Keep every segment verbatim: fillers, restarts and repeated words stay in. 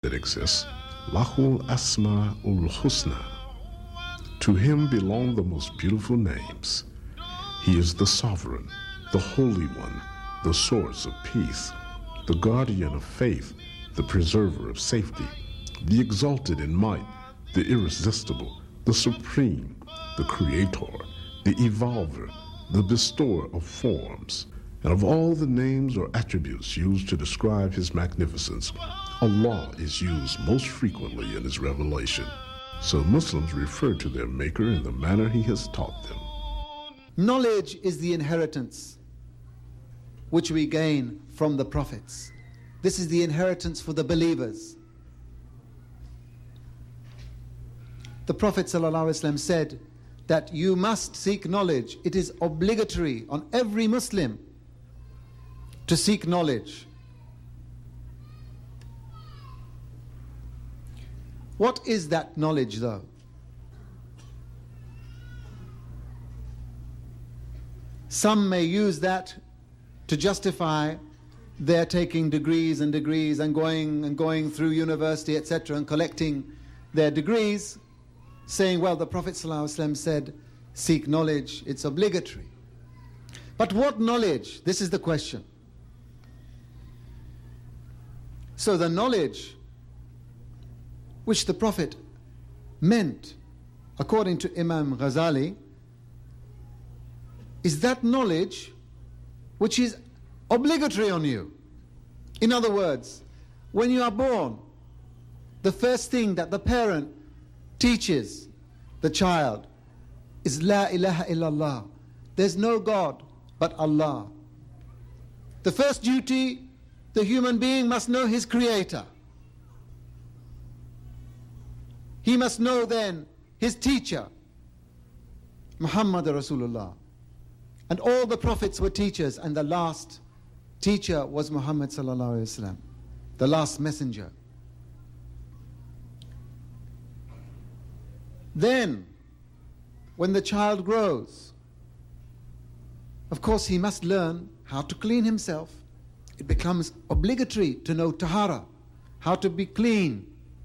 that exists, Lahul Asma ul Husna. To him belong the most beautiful names. He is the sovereign, the holy one, the source of peace, the guardian of faith, the preserver of safety, the exalted in might, the irresistible, the supreme, the creator, the evolver, the bestower of forms. And of all the names or attributes used to describe his magnificence, Allah is used most frequently in his revelation. So Muslims refer to their Maker in the manner he has taught them. Knowledge is the inheritance which we gain from the prophets. This is the inheritance for the believers. The Prophet ﷺ said that you must seek knowledge. It is obligatory on every Muslim to seek knowledge. What is that knowledge, though? Some may use that to justify their taking degrees and degrees and going and going through university, et cetera, and collecting their degrees, saying, well, the Prophet ﷺ said, seek knowledge, it's obligatory. But what knowledge? This is the question. So the knowledge which the Prophet meant, according to Imam Ghazali, is that knowledge which is obligatory on you. In other words, when you are born, the first thing that the parent teaches the child is La ilaha illallah. There's no God but Allah. The first duty, the human being must know his creator. He must know then his teacher, Muhammad Rasulullah. And all the prophets were teachers, and the last teacher was Muhammad sallallahu alaihi wasallam, the last messenger. Then, when the child grows, of course he must learn how to clean himself. It becomes obligatory to know tahara, how to be clean.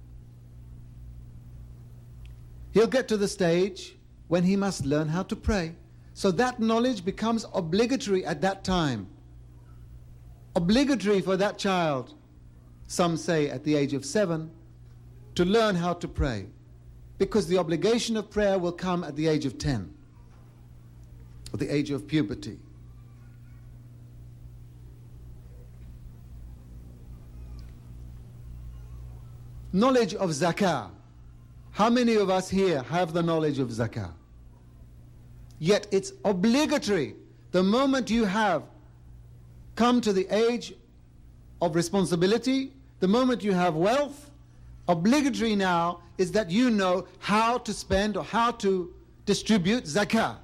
He'll get to the stage when he must learn how to pray. So that knowledge becomes obligatory at that time. Obligatory for that child, some say at the age of seven, to learn how to pray. Because the obligation of prayer will come at the age of ten, or the age of puberty. Knowledge of zakah. How many of us here have the knowledge of zakah? Yet it's obligatory. The moment you have come to the age of responsibility, the moment you have wealth, obligatory now is that you know how to spend or how to distribute zakah.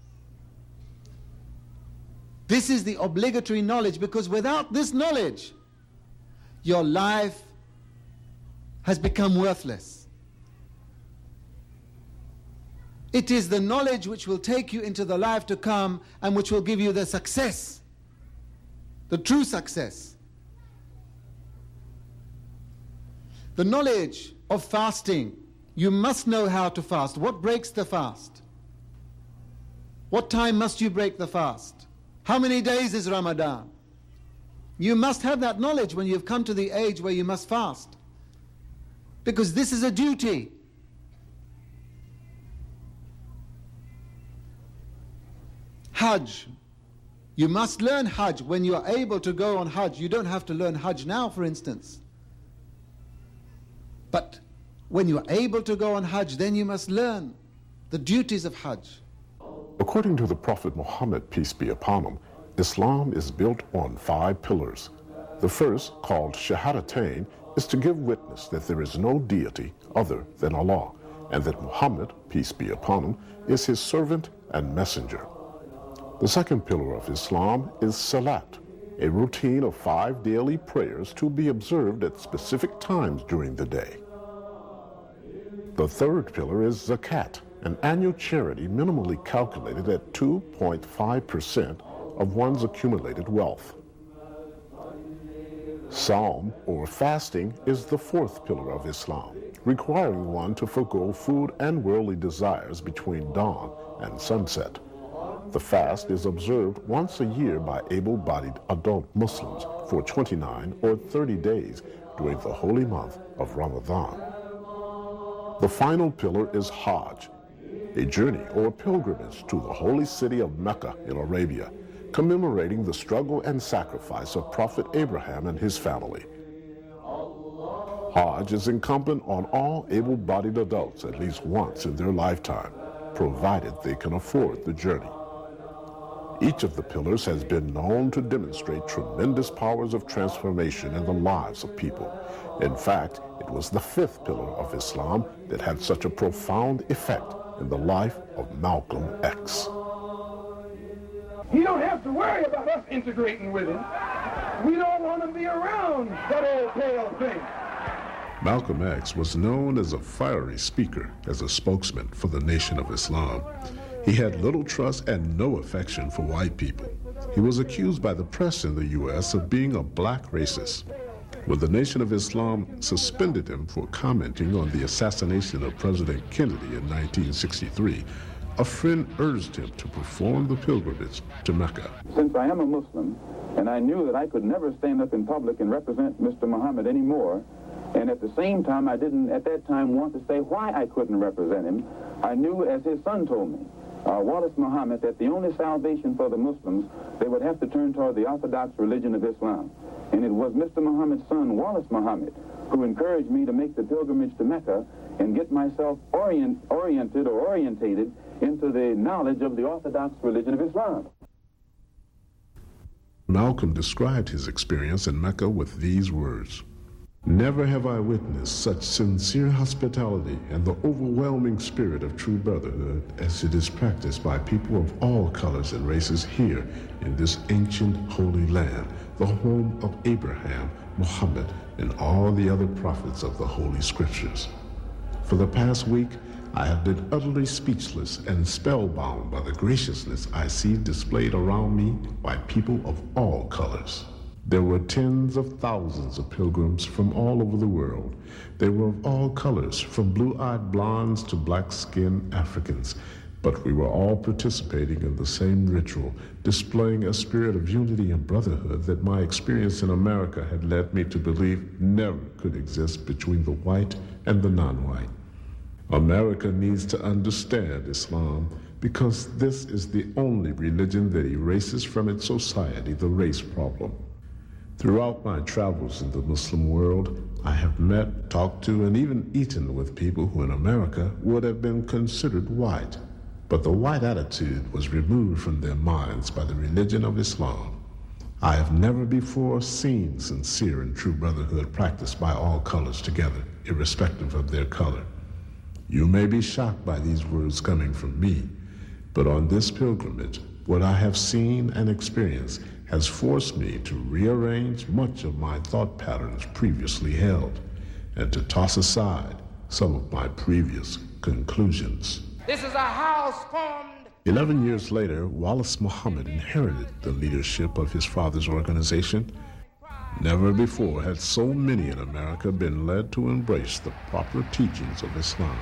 This is the obligatory knowledge, because without this knowledge, your life has become worthless. It is the knowledge which will take you into the life to come and which will give you the success, the true success. The knowledge of fasting. You must know how to fast. What breaks the fast? What time must you break the fast? How many days is Ramadan? You must have that knowledge when you've come to the age where you must fast. Because this is a duty. Hajj. You must learn Hajj when you are able to go on Hajj. You don't have to learn Hajj now, for instance. But when you are able to go on Hajj, then you must learn the duties of Hajj. According to the Prophet Muhammad, peace be upon him, Islam is built on five pillars. The first, called Shahadatain, is to give witness that there is no deity other than Allah, and that Muhammad, peace be upon him, is his servant and messenger. The second pillar of Islam is Salat, a routine of five daily prayers to be observed at specific times during the day. The third pillar is Zakat, an annual charity minimally calculated at two point five percent of one's accumulated wealth. Psalm, or fasting, is the fourth pillar of Islam, requiring one to forego food and worldly desires between dawn and sunset. The fast is observed once a year by able-bodied adult Muslims for twenty-nine or thirty days during the holy month of Ramadan. The final pillar is Hajj, a journey or pilgrimage to the holy city of Mecca in Arabia, commemorating the struggle and sacrifice of Prophet Abraham and his family. Hajj is incumbent on all able-bodied adults at least once in their lifetime, provided they can afford the journey. Each of the pillars has been known to demonstrate tremendous powers of transformation in the lives of people. In fact, it was the fifth pillar of Islam that had such a profound effect in the life of Malcolm X. You don't have to worry about us integrating with him. We don't want to be around that old pale thing. Malcolm X was known as a fiery speaker, as a spokesman for the Nation of Islam. He had little trust and no affection for white people. He was accused by the press in the U S of being a black racist. When the Nation of Islam suspended him for commenting on the assassination of President Kennedy in nineteen sixty-three, a friend urged him to perform the pilgrimage to Mecca. Since I am a Muslim, and I knew that I could never stand up in public and represent Mister Muhammad anymore, and at the same time I didn't at that time want to say why I couldn't represent him, I knew, as his son told me, uh, Wallace Muhammad, that the only salvation for the Muslims, they would have to turn toward the Orthodox religion of Islam. And it was Mister Muhammad's son, Wallace Muhammad, who encouraged me to make the pilgrimage to Mecca and get myself orient, oriented or orientated into the knowledge of the Orthodox religion of Islam. Malcolm described his experience in Mecca with these words: "Never have I witnessed such sincere hospitality and the overwhelming spirit of true brotherhood as it is practiced by people of all colors and races here in this ancient holy land, the home of Abraham, Muhammad, and all the other prophets of the Holy Scriptures. For the past week, I have been utterly speechless and spellbound by the graciousness I see displayed around me by people of all colors. There were tens of thousands of pilgrims from all over the world. They were of all colors, from blue-eyed blondes to black-skinned Africans. But we were all participating in the same ritual, displaying a spirit of unity and brotherhood that my experience in America had led me to believe never could exist between the white and the non-white. America needs to understand Islam because this is the only religion that erases from its society the race problem. Throughout my travels in the Muslim world, I have met, talked to, and even eaten with people who in America would have been considered white. But the white attitude was removed from their minds by the religion of Islam. I have never before seen sincere and true brotherhood practiced by all colors together, irrespective of their color. You may be shocked by these words coming from me, but on this pilgrimage, what I have seen and experienced has forced me to rearrange much of my thought patterns previously held and to toss aside some of my previous conclusions. This is a house formed. Eleven years later, Wallace Muhammad inherited the leadership of his father's organization. Never before had so many in America been led to embrace the proper teachings of Islam.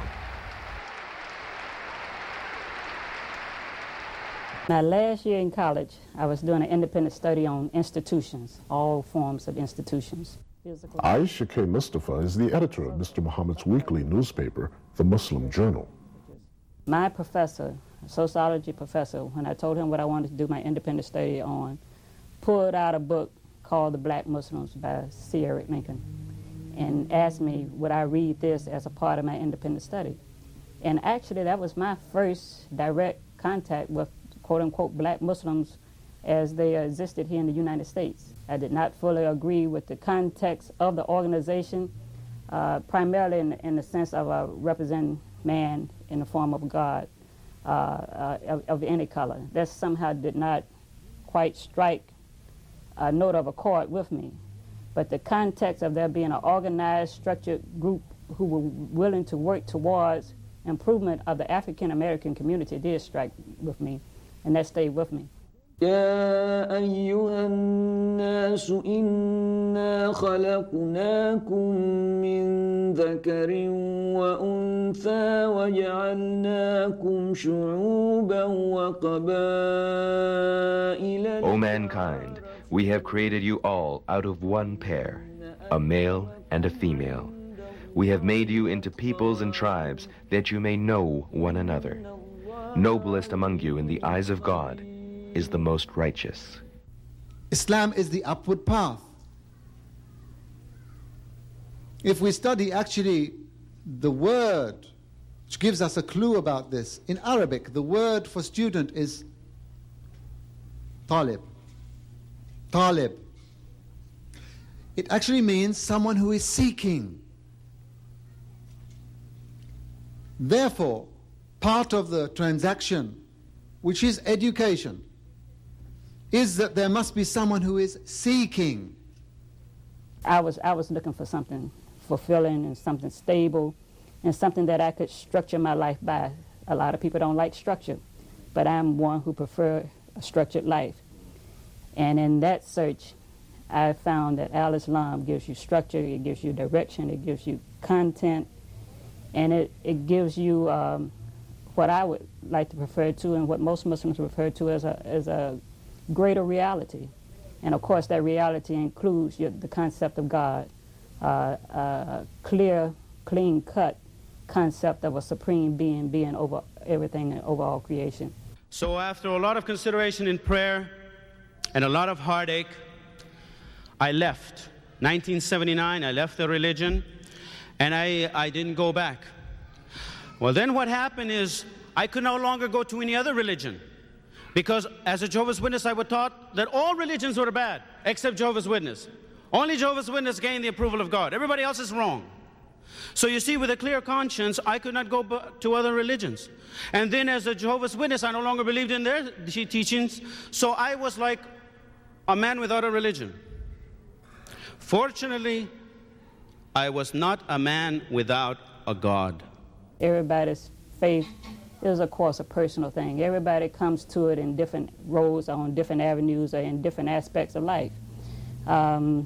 My last year in college, I was doing an independent study on institutions, all forms of institutions. Physical. Aisha K. Mustafa is the editor of Mister Muhammad's weekly newspaper, The Muslim Journal. My professor, sociology professor, when I told him what I wanted to do my independent study on, pulled out a book called The Black Muslims by C. Eric Lincoln and asked me would I read this as a part of my independent study. And actually that was my first direct contact with quote-unquote black Muslims as they existed here in the United States. I did not fully agree with the context of the organization, uh, primarily in, in the sense of uh, representing man in the form of God uh, uh, of, of any color. That somehow did not quite strike a note of accord with me. But the context of there being an organized, structured group who were willing to work towards improvement of the African American community did strike with me, and that stayed with me. يا أيها الناس إنا خلقناكم من ذكر وأنثى وجعلناكم شعوبا وقبائل. O mankind, we have created you all out of one pair, a male and a female. We have made you into peoples and tribes that you may know one another. Noblest among you in the eyes of God is the most righteous. Islam is the upward path. If we study actually the word which gives us a clue about this, in Arabic the word for student is talib. Talib. It actually means someone who is seeking. Therefore, part of the transaction, which is education, is that there must be someone who is seeking. I was, I was looking for something fulfilling and something stable and something that I could structure my life by. A lot of people don't like structure, but I'm one who prefer a structured life. And in that search, I found that Al-Islam gives you structure, it gives you direction, it gives you content, and it, it gives you um, what I would like to refer to and what most Muslims refer to as a, as a greater reality. And of course that reality includes your, the concept of God, uh, a clear, clean-cut concept of a supreme being, being over everything and over all creation. So after a lot of consideration in prayer and a lot of heartache, I left. nineteen seventy-nine, I left the religion, and I, I didn't go back. Well, then what happened is I could no longer go to any other religion. Because as a Jehovah's Witness, I was taught that all religions were bad, except Jehovah's Witness. Only Jehovah's Witness gained the approval of God. Everybody else is wrong. So you see, with a clear conscience, I could not go to other religions. And then as a Jehovah's Witness, I no longer believed in their teachings. So I was like a man without a religion. Fortunately, I was not a man without a God. Everybody's faith is, of course, a personal thing. Everybody comes to it in different roads, or on different avenues, or in different aspects of life. Um,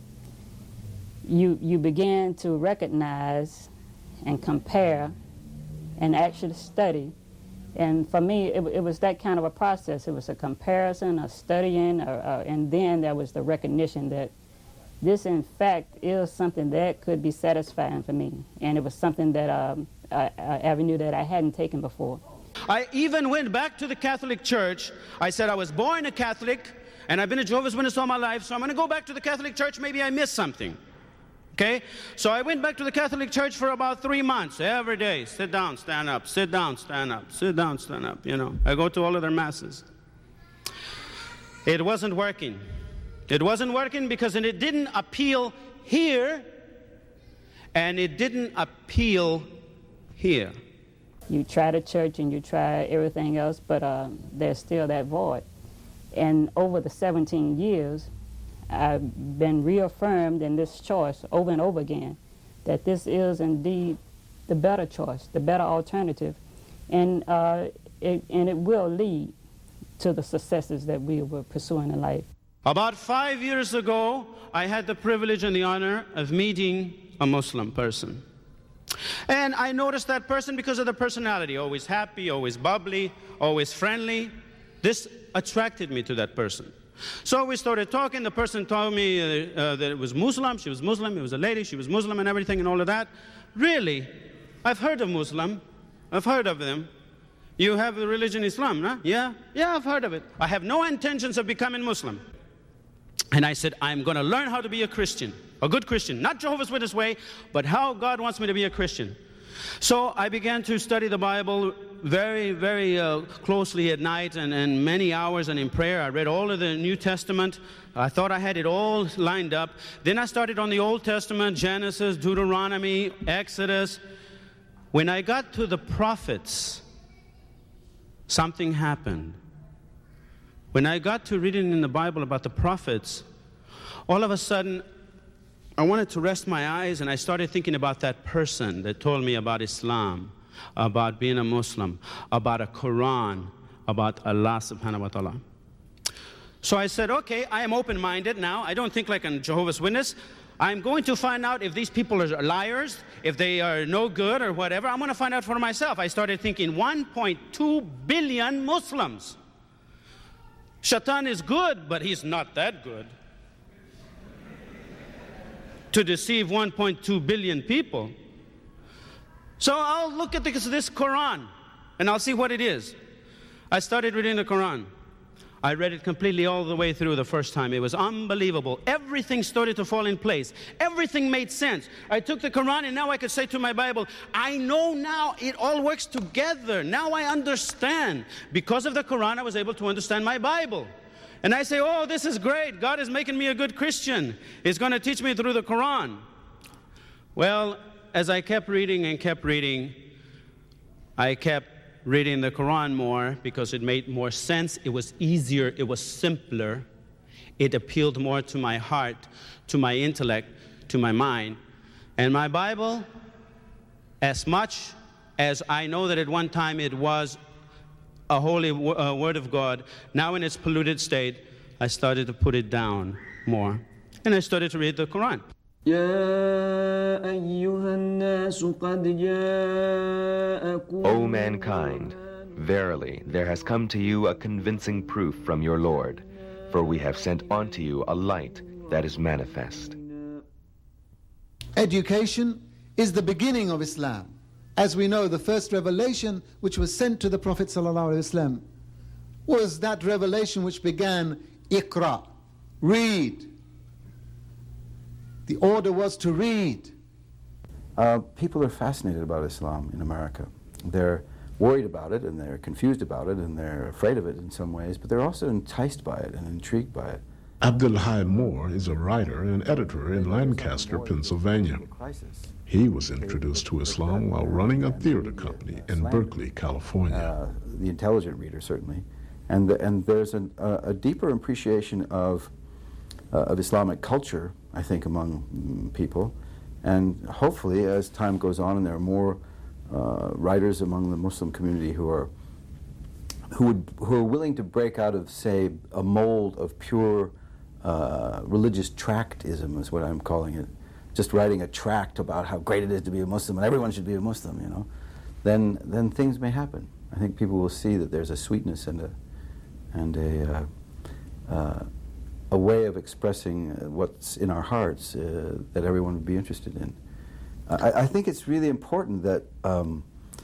you, you begin to recognize and compare and actually study. And for me, it, it was that kind of a process. It was a comparison, a studying, or, uh, and then there was the recognition that this, in fact, is something that could be satisfying for me. And it was something that, um, an avenue that I hadn't taken before. I even went back to the Catholic Church. I said I was born a Catholic, and I've been a Jehovah's Witness all my life, so I'm going to go back to the Catholic Church. Maybe I missed something. Okay? So I went back to the Catholic Church for about three months, every day. Sit down, stand up, sit down, stand up, sit down, stand up, you know. I go to all of their masses. It wasn't working. It wasn't working because it didn't appeal here, and it didn't appeal here. You try the church and you try everything else, but uh, there's still that void. And over the seventeen years, I've been reaffirmed in this choice over and over again, that this is indeed the better choice, the better alternative, and, uh, it, and it will lead to the successes that we were pursuing in life. About five years ago, I had the privilege and the honor of meeting a Muslim person. And I noticed that person because of the personality, always happy, always bubbly, always friendly. This attracted me to that person. So we started talking. The person told me uh, uh, that it was Muslim. She was Muslim. It was a lady. She was Muslim and everything and all of that. Really? I've heard of Muslim. I've heard of them. You have the religion Islam, huh? Yeah? Yeah, I've heard of it. I have no intentions of becoming Muslim. And I said, I'm going to learn how to be a Christian, a good Christian, not Jehovah's Witness way, but how God wants me to be a Christian. So I began to study the Bible very, very uh, closely at night and, and many hours and in prayer. I read all of the New Testament. I thought I had it all lined up. Then I started on the Old Testament, Genesis, Deuteronomy, Exodus. When I got to the prophets, something happened. When I got to reading in the Bible about the prophets, all of a sudden, I wanted to rest my eyes, and I started thinking about that person that told me about Islam, about being a Muslim, about a Quran, about Allah subhanahu wa ta'ala. So I said, okay, I am open-minded now. I don't think like a Jehovah's Witness. I'm going to find out if these people are liars, if they are no good or whatever. I'm going to find out for myself. I started thinking one point two billion Muslims. Shaitan is good, but he's not that good to deceive one point two billion people. So I'll look at this, this Quran and I'll see what it is. I started reading the Quran. I read it completely all the way through the first time. It was unbelievable. Everything started to fall in place. Everything made sense. I took the Quran and now I could say to my Bible, I know now it all works together. Now I understand. Because of the Quran, I was able to understand my Bible. And I say, oh, this is great. God is making me a good Christian. He's going to teach me through the Quran. Well, as I kept reading and kept reading, I kept reading the Quran more because it made more sense. It was easier. It was simpler. It appealed more to my heart, to my intellect, to my mind. And my Bible, as much as I know that at one time it was a holy uh, word of God, now in its polluted state, I started to put it down more. And I started to read the Quran. يا أيها الناس قد جاءكم O mankind, verily there has come to you a convincing proof from your Lord, for we have sent unto you a light that is manifest. Education is the beginning of Islam. As we know, the first revelation which was sent to the Prophet ﷺ was that revelation which began, Iqra, read. The order was to read. Uh, people are fascinated about Islam in America. They're worried about it, and they're confused about it, and they're afraid of it in some ways, but they're also enticed by it and intrigued by it. Abdul Hai Moore is a writer and editor in Lancaster, Pennsylvania. He was introduced to Islam while running a theater company in Berkeley, California. Uh, the intelligent reader, certainly. And, the, and there's an, a, a deeper appreciation of, uh, of Islamic culture, I think, among mm, people. And hopefully, as time goes on and there are more uh, writers among the Muslim community who are, who, would, who are willing to break out of, say, a mold of pure uh, religious tractism, is what I'm calling it, just writing a tract about how great it is to be a Muslim and everyone should be a Muslim, you know, then then things may happen. I think people will see that there's a sweetness and a and a uh, uh, a way of expressing what's in our hearts uh, that everyone would be interested in. I, I think it's really important that um,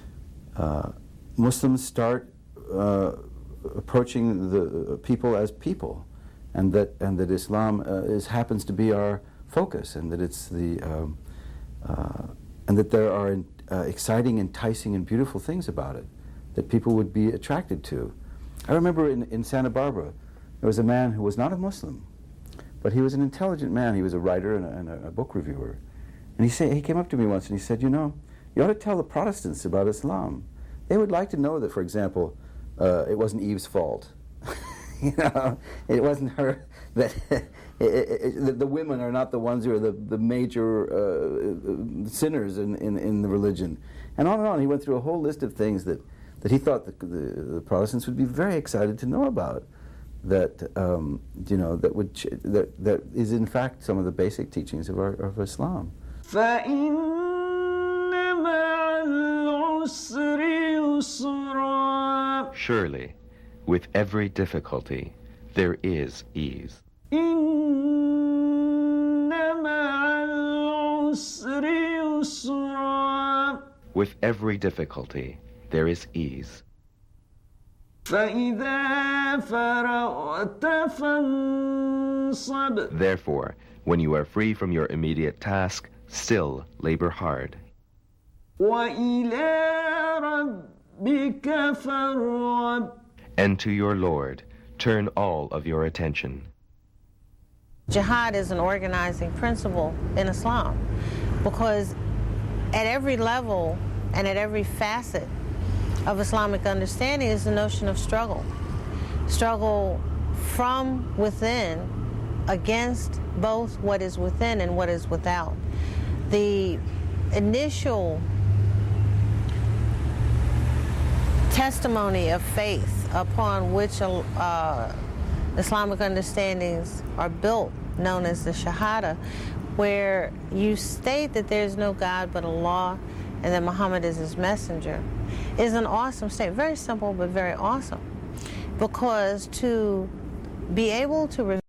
uh, Muslims start uh, approaching the people as people, and that and that Islam uh, is happens to be our focus, and that it's the um, uh, and that there are uh, exciting, enticing, and beautiful things about it that people would be attracted to. I remember in, in Santa Barbara, there was a man who was not a Muslim, but he was an intelligent man. He was a writer and a, and a, a book reviewer, and he said he came up to me once and he said, "You know, you ought to tell the Protestants about Islam. They would like to know that, for example, uh, it wasn't Eve's fault." You know, it wasn't her, that it, it, it, the women are not the ones who are the, the major uh, sinners in, in, in the religion. And on and on, he went through a whole list of things that, that he thought the, the, the Protestants would be very excited to know about, that, um, you know, that, would ch that, that is in fact some of the basic teachings of, our, of Islam. Surely, with every difficulty, there is ease. With every difficulty, there is ease. Therefore, when you are free from your immediate task, still labor hard. And to your Lord, turn all of your attention. Jihad is an organizing principle in Islam, because at every level and at every facet of Islamic understanding is the notion of struggle. Struggle from within against both what is within and what is without. The initial testimony of faith upon which uh, Islamic understandings are built, known as the Shahada, where you state that there's no God but Allah and that Muhammad is his messenger, is an awesome statement. Very simple, but very awesome. Because to be able to